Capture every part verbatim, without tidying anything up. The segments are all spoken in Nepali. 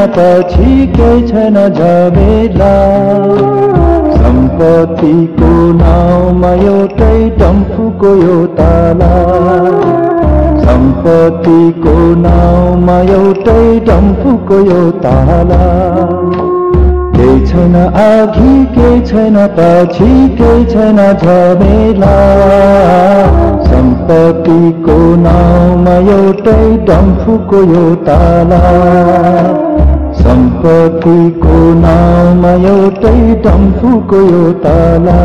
पछि केही छैन झमेला सम्पत्तिको नाउँमा एउटै डम्फुको यो ताला सम्पत्तिको नाउँमा एउटै डम्फुको यो ताला केही छैन अघि केही छैन पछि केही छैन झमेला सम्पत्तिको नाउँमा एउटै डम्फुको यो ताला सम्पत्तिको नाउँमा एउटै डम्फुको यो ताला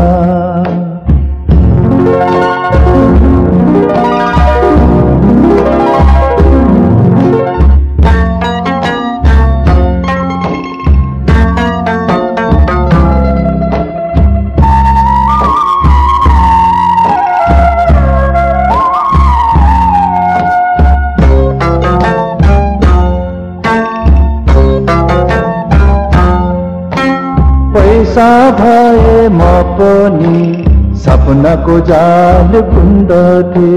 पैसा भए म पनि सपनाको जाल बुन्दथे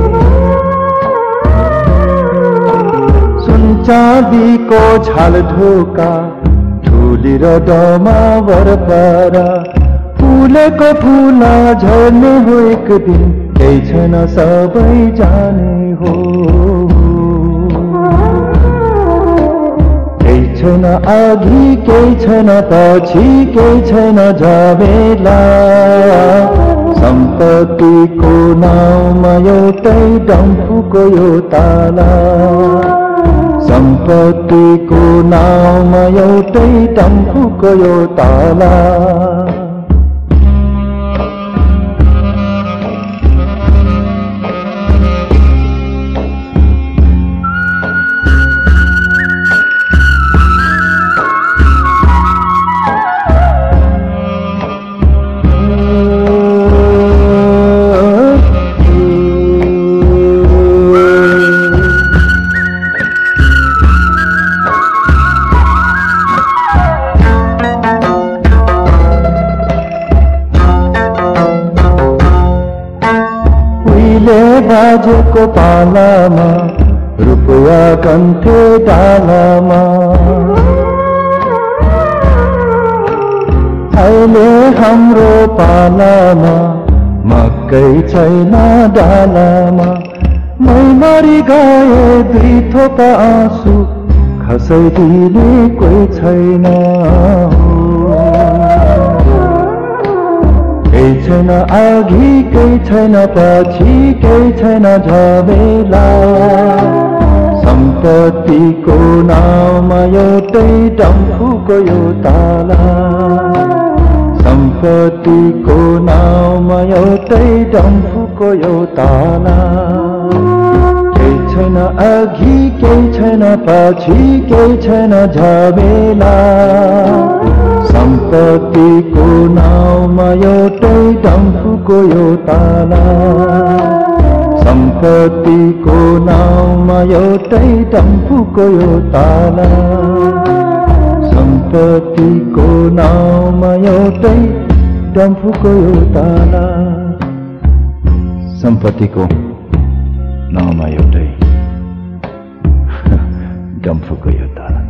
सुन चाँदीको छाल ढोका ठुली र डमा वरपरा फुलेको फुला झर्ने हो एक दिन केही छैन सबै जाने हो छैन अघि केही छैन पछि केही छैन झमेला सम्पत्तिको नाउँमा एउटै डम्फुको यो ताला सम्पत्तिको नाउँमा एउटै डम्फुको यो ताला बाजेको पालामा रुपैयाँ कन्थे डालामा अहिले हाम्रो पालामा मकै छैन डालामा मै मरि गए दुई थोपा आँसु खसाइदिने कोही छैन केही छैन अघि केही छैन पछि केही छैन झमेला सम्पत्तिको नाउँमा एउटै डम्फुको यो ताला सम्पत्तिको नाउँमा एउटै डम्फुको यो ताला केही छैन अघि केही छैन पछि केही छैन झमेला सम्पत्तिको नाउँमा एउटै डम्फुको यो ताला सम्पत्तिको नाउँमा एउटै डम्फुको यो ताला सम्पत्तिको नाउँमा एउटै डम्फुको यो ताला सम्पत्तिको नाउँमा एउटै डम्फुको यो ताला